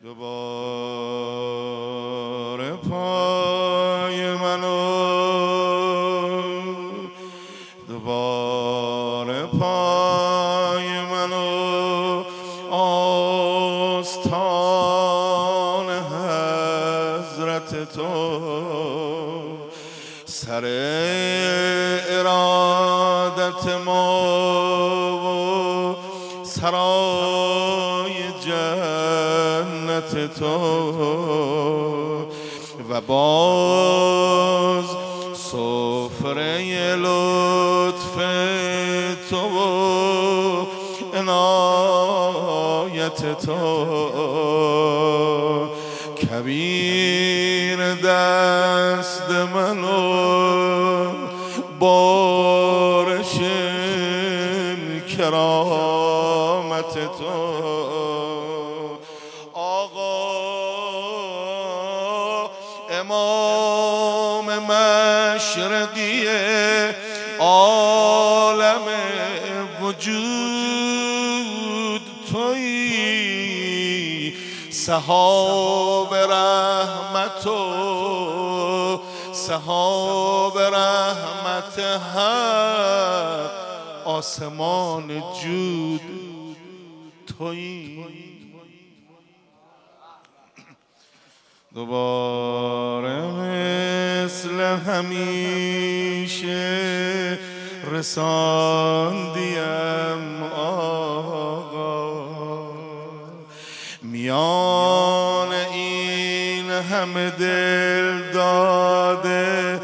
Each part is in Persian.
دوباره پای منو دوباره پای منو آستان حضرت تو سر ارادت ما و سرای جنت تو و باز سفره لطف تو و عنایت تو کبیر دست منو بارش کرامت تو امام مشرقی عالم وجود تویی سحاب رحمت و سحاب رحمت حق آسمان جود تویی دوباره مثل همیشه رساندیم آقا میان این همه دل داده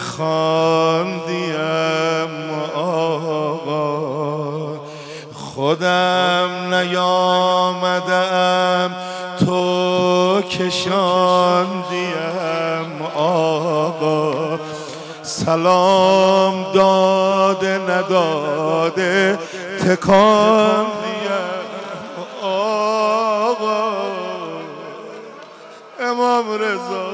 خواندیم آقا خودم نیامدم تو کشاندیم آقا سلام داده نداده تکاندیم آقا امام رضا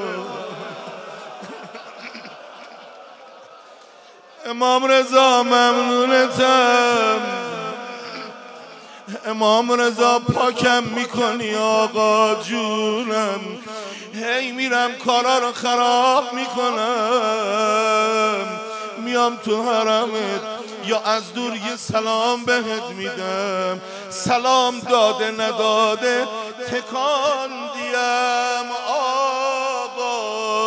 امام رضا ممنونتم امام رضا پاکم میکنی آقا جونم هی میرم کارا رو خراب میکنم میام تو حرمت یا از دور یه سلام بهت میدم سلام داده نداده تکان دیم آقا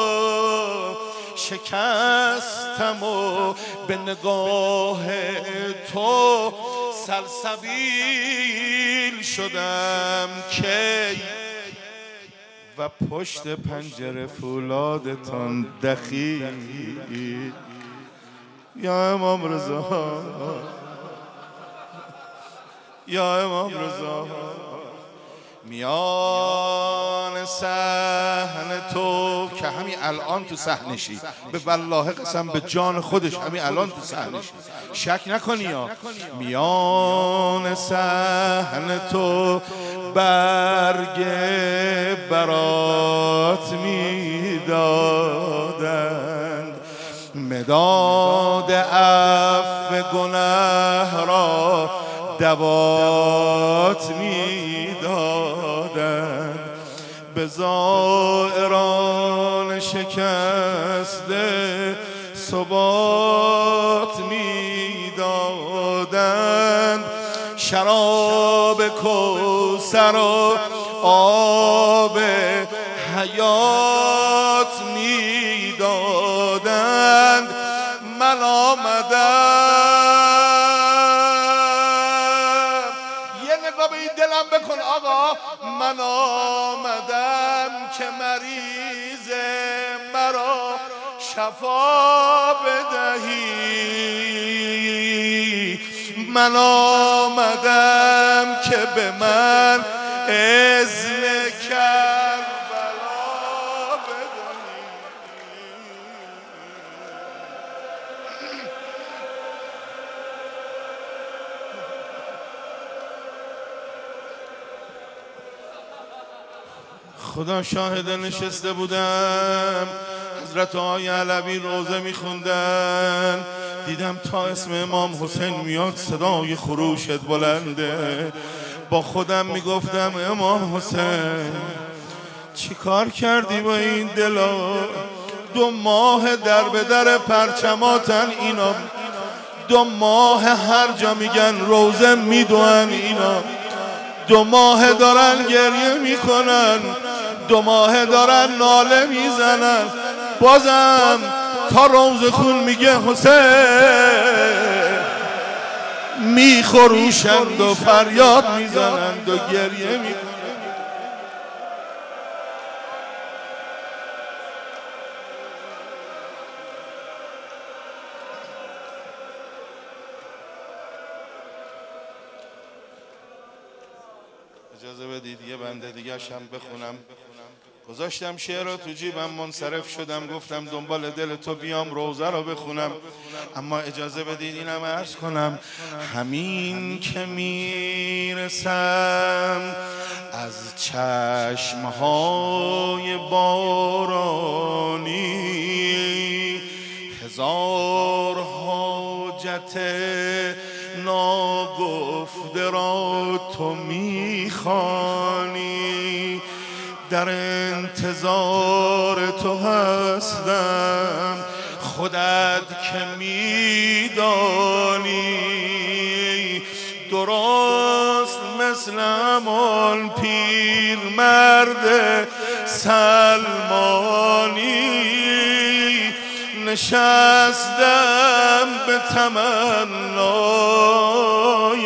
شکستم و به نگاه تو سلسبیل شدم کی و پشت پنجره فولادتان دخیل یا امام رضا یا امام رضا میان صحن تو که همین الان تو صحنشی به والله قسم به جان خودش همین الان تو صحنشی شک نکنی یا میان صحن تو برگ برات میدادند مداد عفو گناه را دوات میدادند به زائران شکسته ثبات میدادند شراب کوثر و آب حیات میدادند من آمدم یه نگاه به این دلم بکن آقا من آمدم که مریض مرا شفا بدهی من آمدم که به من اذن کربلا بدهی خدا شاهد نشسته بودم حضرت آقای علوی روزه میخوندن دیدم تا اسم امام حسین میاد صدای خروشت بلنده با خودم میگفتم امام حسین چی کار کردی با این دلا؟ 2 ماه در به در پرچماتن اینا، 2 ماه هر جا میگن روزه میدونن اینا، 2 ماه دارن گریه میکنن، 2 ماه دارن ناله میزنن، بازم تا روزه خون میگه حسین، میخروشند و فریاد میزنند و گریه میکنند. اجازه بدید یه بنده دیگه شم بخونم. گذاشتم شعر رو تو جیبم، منصرف شدم، گفتم دنبال دل تو بیام روزه رو بخونم، اما اجازه بدید اینم عرض کنم. همین که میرسم از چشمهای بارانی، 1000 حاجت ناگفته را تو میخوانی، در انتظار تو هستم خودت که میدانی، درست مثل همان پیرمرد سلمانی، نشستم به تمنای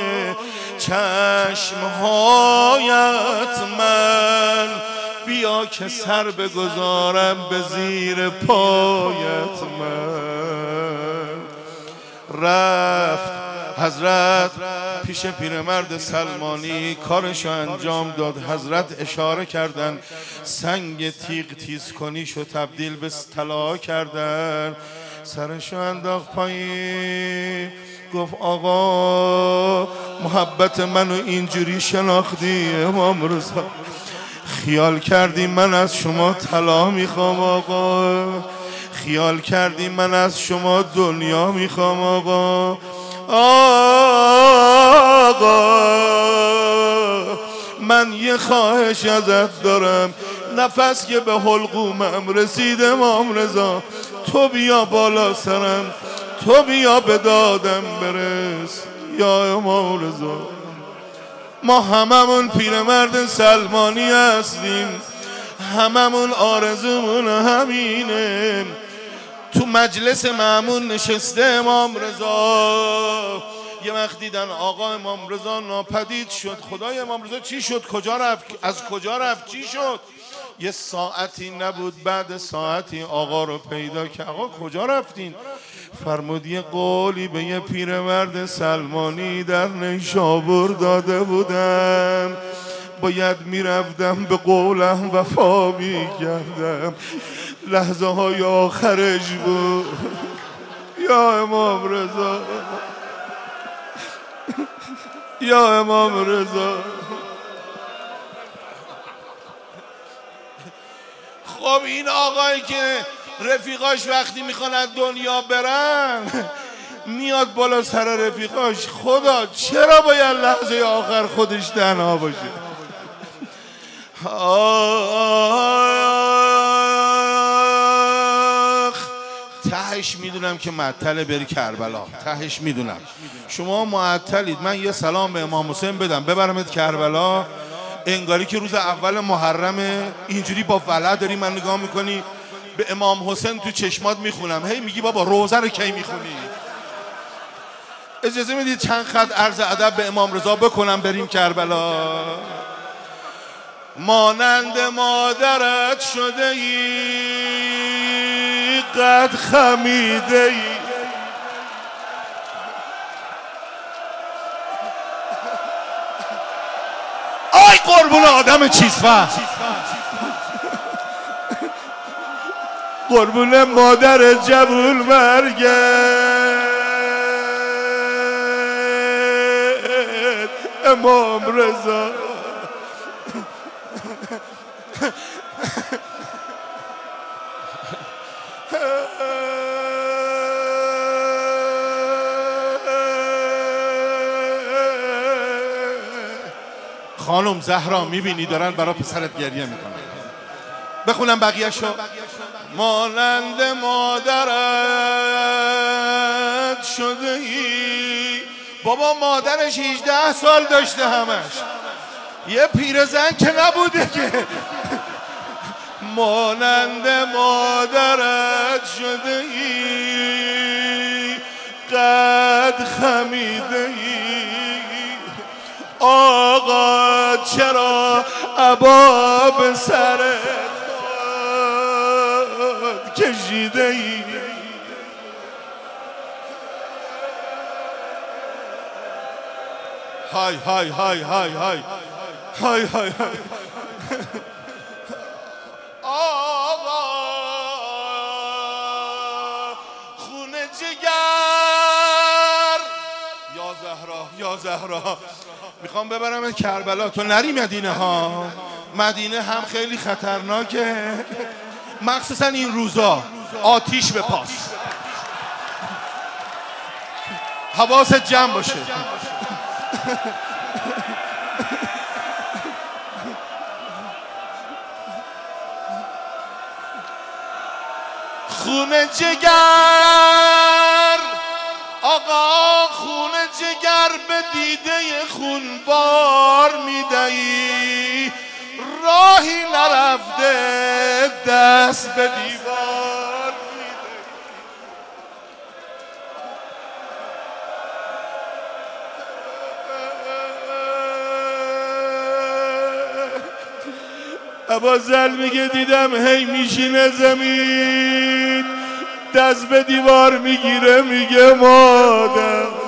چشمهایت من، بیا که سر بگذارم به زیر پایت من. رفت حضرت پیش پیرمرد سلمانی، کارشو انجام داد. حضرت اشاره کردن سنگ تیغ تیز کنیشو تبدیل به طلا کردن. سرشو انداخت پایین، گفت آقا محبت منو اینجوری شناختی امام رضا؟ خیال کردی من از شما طلا میخوام آقا؟ خیال کردی من از شما دنیا میخوام آقا؟ آقا من یه خواهش ازت دارم، نفس که به حلقومم رسیده امام رضا، تو بیا بالا سرم، تو بیا به دادم برس یا امام رضا. ما هممون پیرمرد سلمانی هستیم، هممون آرزومون همینه. تو مجلس معمون نشسته امام رضا، یه وقت دیدن آقا امام رضا ناپدید شد. خدای امام رضا چی شد؟ کجا رفت؟ از کجا رفت؟ چی شد؟ یه ساعتی نبود، بعد ساعتی آقا رو پیدا کرد. آقا کجا رفتین؟ فرمود یه قولی به یه پیرمرد سلمانی در نیشابور داده بودم، باید میرفتم به قولم وفا میکردم. لحظه های آخرش بود یا امام رضا، یا امام رضا. خب این آقایی که رفیقاش وقتی میخوان از دنیا برن میاد بالا سر رفیقاش، خدا چرا باید لحظه آخر خودش تنها باشه؟ تهش میدونم که معطل بری کربلا، تهش میدونم شما معطلید. من یه سلام به امام حسین بدم ببرمت کربلا، انگاری که روز اول محرمه، اینجوری با ولع داری من نگاه میکنی، به امام حسین تو چشمات میخونم، هی میگی بابا روزه رو کی میخونی؟ اجازه میدید چند خط عرض ادب به امام رضا بکنم بریم کربلا. مانند مادرت شده ای قد خمیده ای، آی قربون آدم چیزفهم، قربون مادر جبول مرگت امام رضا. خانم زهرا میبینی دارن برای پسرت گریه میکنن. بخونم بقیه شو. مانند مادرت شده ای. بابا مادرش 18 سال داشته همش، یه پیرزن که نبوده که. مانند مادرت شده ای، قد خمیده ای. آقا چرا عبا به سر خود کشیده ای؟ های های های های های های های های. آقا خونه جگر، یا زهرا یا زهرا، میخوام ببرم کربلا، تو نری مدینه ها. مدینه هم خیلی خطرناکه، مخصوصا این روزا. آتیش به پاس، حواست جمع باشه. خونه جگر، آقا خونه جگر به دیده خونبار میدهی. راهی نرفته دست به دیوار میدهی. ابوذر میگه دیدم هی میشینه زمین، دست به دیوار میگیره، میگه مادر